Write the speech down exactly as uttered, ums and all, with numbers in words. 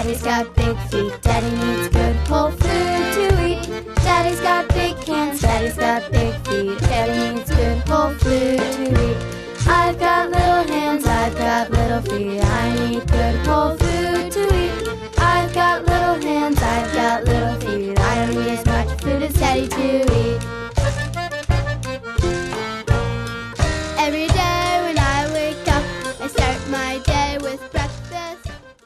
Daddy's got big feet, Daddy needs good whole food to eat. Daddy's got big hands, Daddy's got big feet, Daddy needs good whole food to eat. I've got little hands, I've got little feet, I need good whole food to eat. I've got little hands, I've got little feet, I don't need as much food as Daddy to eat.